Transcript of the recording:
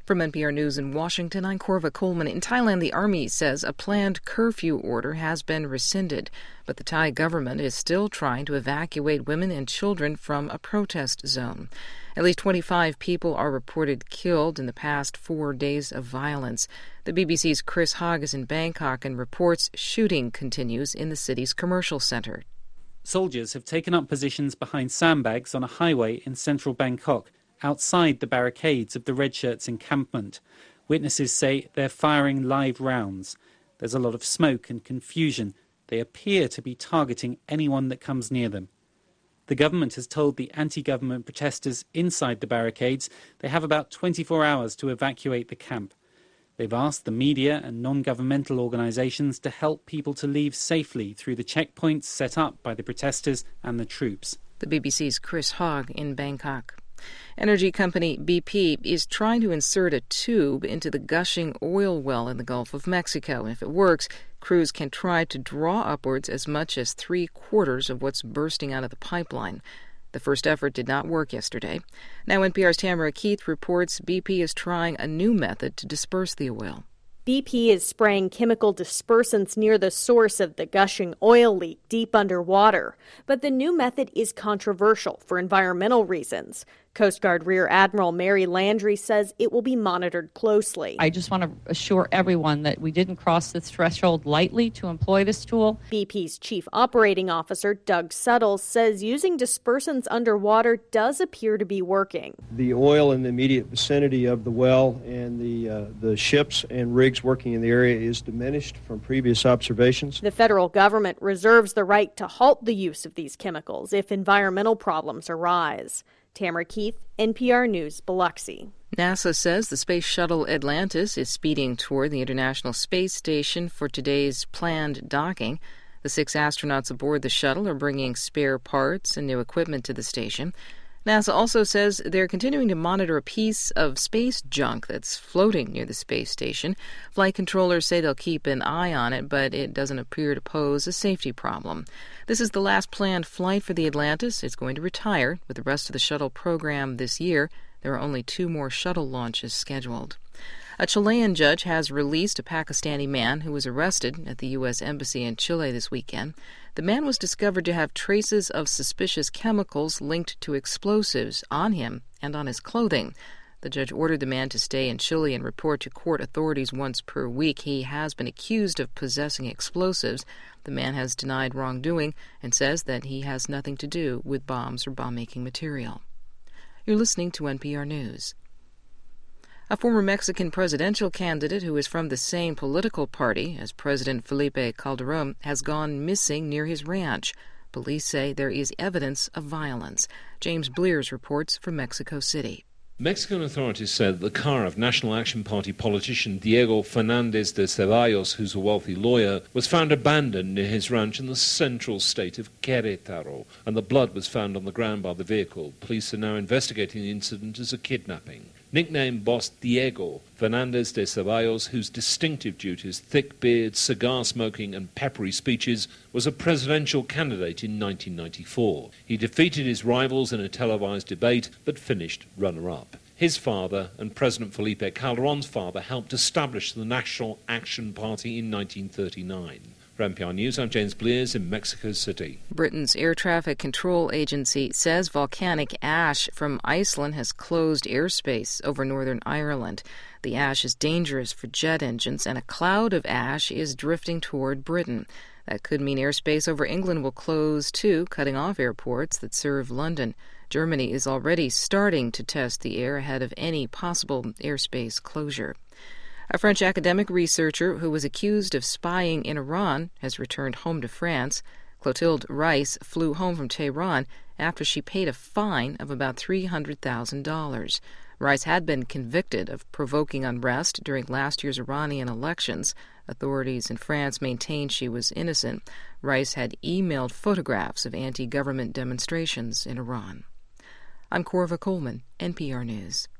From NPR News in Washington, I'm Korva Coleman. In Thailand, the army says a planned curfew order has been rescinded, but the Thai government is still trying to evacuate women and children from a protest zone. At least 25 people are reported killed in the past 4 days of violence. The BBC's Chris Hogg is in Bangkok and reports shooting continues in the city's commercial center. Soldiers have taken up positions behind sandbags on a highway in central Bangkok, outside the barricades of the Red Shirts encampment. Witnesses say they're firing live rounds. There's a lot of smoke and confusion. They appear to be targeting anyone that comes near them. The government has told the anti-government protesters inside the barricades they have about 24 hours to evacuate the camp. They've asked the media and non-governmental organisations to help people to leave safely through the checkpoints set up by the protesters and the troops. The BBC's Chris Hogg in Bangkok. Energy company BP is trying to insert a tube into the gushing oil well in the Gulf of Mexico. And if it works, crews can try to draw upwards as much as 3/4 of what's bursting out of the pipeline. The first effort did not work yesterday. Now NPR's Tamara Keith reports BP is trying a new method to disperse the oil. BP is spraying chemical dispersants near the source of the gushing oil leak deep underwater. But the new method is controversial for environmental reasons. Coast Guard Rear Admiral Mary Landry says it will be monitored closely. I just want to assure everyone that we didn't cross this threshold lightly to employ this tool. BP's Chief Operating Officer, Doug Suttles, says using dispersants underwater does appear to be working. The oil in the immediate vicinity of the well and the ships and rigs working in the area is diminished from previous observations. The federal government reserves the right to halt the use of these chemicals if environmental problems arise. Tamara Keith, NPR News, Biloxi. NASA says the space shuttle Atlantis is speeding toward the International Space Station for today's planned docking. The 6 astronauts aboard the shuttle are bringing spare parts and new equipment to the station. NASA also says they're continuing to monitor a piece of space junk that's floating near the space station. Flight controllers say they'll keep an eye on it, but it doesn't appear to pose a safety problem. This is the last planned flight for the Atlantis. It's going to retire with the rest of the shuttle program this year. There are only 2 more shuttle launches scheduled. A Chilean judge has released a Pakistani man who was arrested at the U.S. Embassy in Chile this weekend. The man was discovered to have traces of suspicious chemicals linked to explosives on him and on his clothing. The judge ordered the man to stay in Chile and report to court authorities once per week. He has been accused of possessing explosives. The man has denied wrongdoing and says that he has nothing to do with bombs or bomb-making material. You're listening to NPR News. A former Mexican presidential candidate who is from the same political party as President Felipe Calderón has gone missing near his ranch. Police say there is evidence of violence. James Blears reports from Mexico City. Mexican authorities said the car of National Action Party politician Diego Fernández de Ceballos, who's a wealthy lawyer, was found abandoned near his ranch in the central state of Querétaro, and the blood was found on the ground by the vehicle. Police are now investigating the incident as a kidnapping. Nicknamed Boss Diego, Fernández de Ceballos, whose distinctive duties, thick beard, cigar smoking and peppery speeches, was a presidential candidate in 1994. He defeated his rivals in a televised debate, but finished runner-up. His father and President Felipe Calderón's father helped establish the National Action Party in 1939. For NPR News, I'm James Blears in Mexico City. Britain's Air Traffic Control Agency says volcanic ash from Iceland has closed airspace over Northern Ireland. The ash is dangerous for jet engines, and a cloud of ash is drifting toward Britain. That could mean airspace over England will close, too, cutting off airports that serve London. Germany is already starting to test the air ahead of any possible airspace closure. A French academic researcher who was accused of spying in Iran has returned home to France. Clotilde Rice flew home from Tehran after she paid a fine of about $300,000. Rice had been convicted of provoking unrest during last year's Iranian elections. Authorities in France maintained she was innocent. Rice had emailed photographs of anti-government demonstrations in Iran. I'm Korva Coleman, NPR News.